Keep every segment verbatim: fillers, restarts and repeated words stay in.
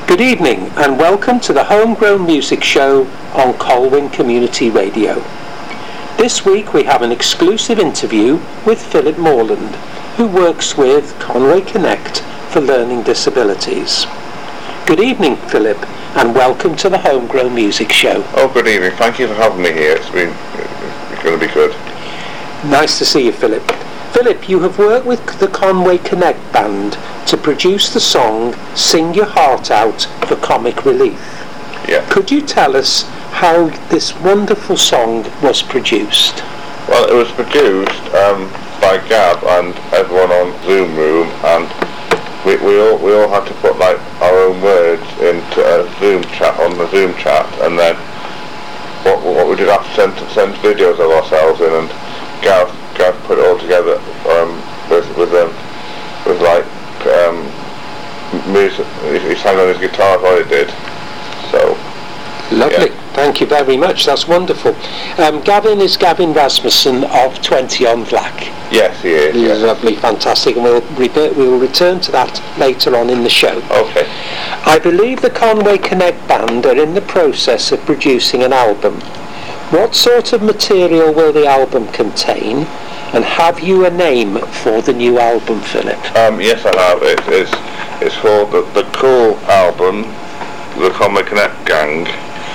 Good evening and welcome to the Homegrown Music Show on Colwyn Community Radio. This week we have an exclusive interview with Philip Morland, who works with Conway Connect for learning disabilities. Good evening, Philip, and welcome to the Homegrown Music Show. Oh, good evening. Thank you for having me here. It's been it's going to be good. Nice to see you, Philip. Philip, you have worked with the Conway Connect band to produce the song Sing Your Heart Out for Comic Relief. Yeah. Could you tell us how this wonderful song was produced? Well, it was produced um, by Gab and everyone on Zoom Room, and we, we all we all had to put like our own words into a Zoom chat on the Zoom chat, and then what what we did have to send send videos of ourselves in, and Gav Gav put it all together um, with with um, with like um, music. He sang on his guitar while he did. So. Lovely. Yeah. Thank you very much. That's wonderful. Um, Gavin is Gavin Rasmussen of twenty on Black. Yes, he is. He's yes. Lovely, fantastic, and we'll, re- we'll return to that later on in the show. Okay. I believe the Conway Connect band are in the process of producing an album. What sort of material will the album contain, and have you a name for the new album, Philip? Um, yes, I have. It, it's it's called the, the Cool Album, the Conway Connect Gang,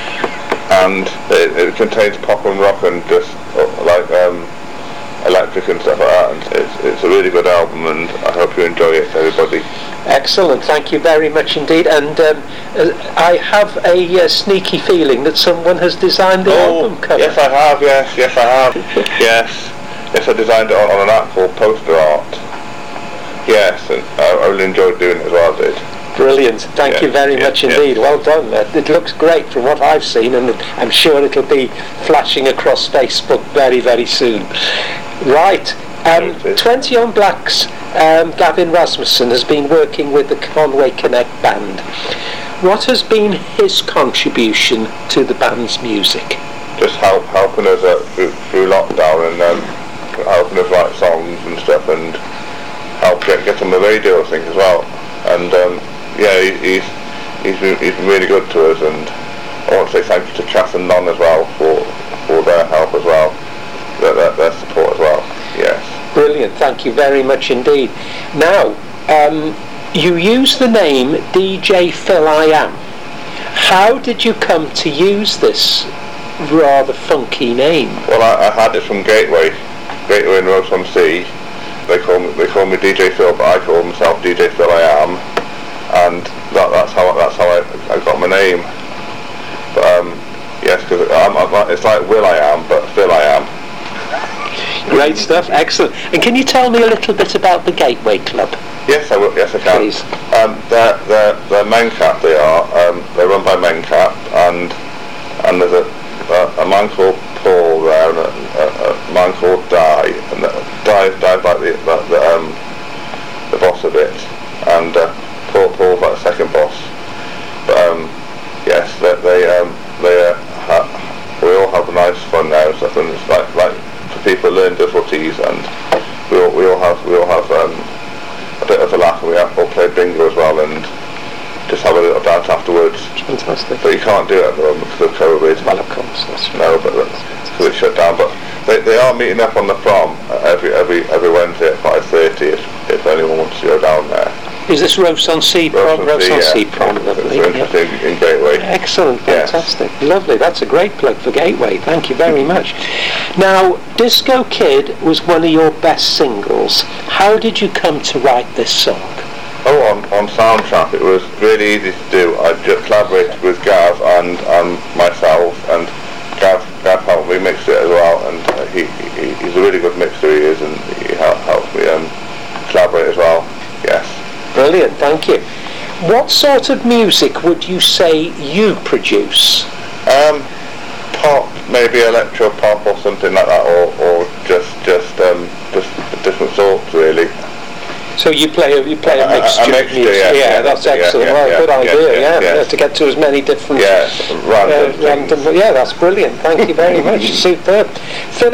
and it, it contains pop and rock and just uh, like um, electric and stuff like that. And it's it's a really good album, and I hope you enjoy it, everybody. Excellent, thank you very much indeed. And um, uh, I have a uh, sneaky feeling that someone has designed the oh, album cover. Yes, I have. Yes, yes, I have. yes, yes, I designed it on, on an app called Poster Art. Yes, and I, I really enjoyed doing it as well. I did. Brilliant, thank yeah, you very yeah, much yeah. indeed. Well done. Uh, it looks great from what I've seen, and I'm sure it'll be flashing across Facebook very, very soon. Right, um, twenty on Black's um, Gavin Rasmussen has been working with the Conway Connect band. What has been his contribution to the band's music? Just help helping us uh, through, through lockdown, and um, helping us write songs and stuff, and help get get on the radio, I think, as well. And um, yeah, he, he's he's been, he's been really good to us, and I want to say thank you to Kath and Non as well for for their help as well, their, their, their support as well. Yes. Brilliant, thank you very much indeed. Now, um, you use the name D J Phil I Am. How did you come to use this rather funky name? Well, I, I had it from Gateway, Gateway in Roseland-on-Sea. They call me they call me D J Phil, but I call myself D J Phil I Am, and that, that's how that's how I, I got my name. But um, yes, because it's like Will I Am, but Phil I Am. Great stuff, excellent. And can you tell me a little bit about the Gateway Club? Yes, I will. Yes, I can. Please. Um, they're they're they're Mencap. They are. Um, they're run by Mencap, and and there's a a, a man called Paul there, and a, a, a man called Di, and the, Di Di's like the the, the um the boss of it, and uh, Paul Paul's like the second boss. But um, yes, they they um they uh, ha, we all have a nice fun there and stuff, and it's like like for people who learn difficulties, and we all we all have we all have um a bit of a laugh, and we have, all play bingo as well, and just have a little dance afterwards. Fantastic. But you can't do it at the moment because of COVID. Well, of course, that's right. No, but because it's shut down. But they they are meeting up on the prom every every every Wednesday at five thirty. If if anyone wants to go down there. Is this Roseland-on-Sea prom? Roseland-on-Sea yeah. prom, lovely. It's interesting yeah. in Gateway. Excellent, Yes. fantastic, lovely. That's a great plug for Gateway. Thank you very much. Now, Disco Kid was one of your best singles. How did you come to write this song? Oh, on, on Soundtrap, it was really easy to do. I just collaborated with Gav and um, myself, and Gav, Gav helped me mix it as well, and uh, he, he he's a really good mixer, he is, and he helped, helped me um, collaborate as well, yes. Brilliant, thank you. What sort of music would you say you produce? Um, pop, maybe electro pop or something like that, or, or just just um, just different sorts, really. So you play a, you play a A- a- a mixture of mixture, music. yeah, yeah, yeah, that's yeah, excellent. yeah, well, yeah, good yeah, idea, yeah, yeah, yeah. yeah, to get to as many different... Yes, random uh, random things. yeah, that's brilliant. Thank you very much. Superb. Philip,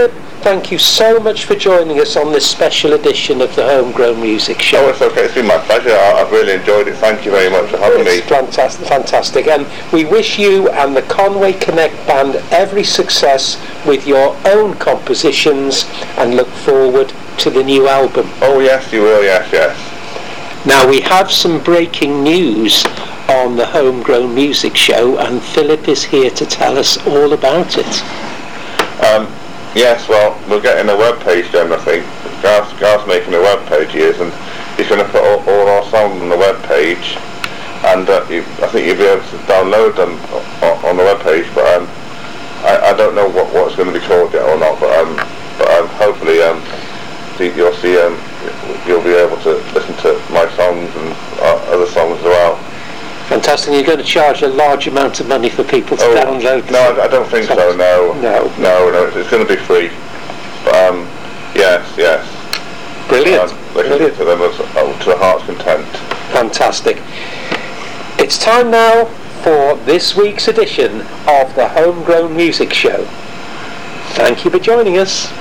thank you so much for joining us on this special edition of the Homegrown Music Show. Oh, it's okay. It's been my pleasure. I, I've really enjoyed it. Thank you very much for having it's me. Fantastic, fantastic. And we wish you and the Conway Connect Band every success with your own compositions and look forward to the new album. Oh, yes, you will. Yes, yes. Now, we have some breaking news on the Homegrown Music Show, and Philip is here to tell us all about it. Um, yes, well, we're getting a web page done, I think. Garth's, Garth's making a web page, he is, and he's going to put all, all our songs on the web page, and uh, you, I think you'll be able to download them on, on the web page, but um, I, I don't know what, what it's going to be called yet or not, but, um, but um, hopefully um, you'll see, um, you'll be able to listen to my songs and uh, other songs as well. Fantastic. You're going to charge a large amount of money for people to oh, download? No, I, I don't think songs. so, no. No. No, no, it's, it's going to be free. But, um, yes, yes. Brilliant. Um, they can get to them as, uh, to the heart's content. Fantastic. It's time now for this week's edition of the Homegrown Music Show. Thank you for joining us.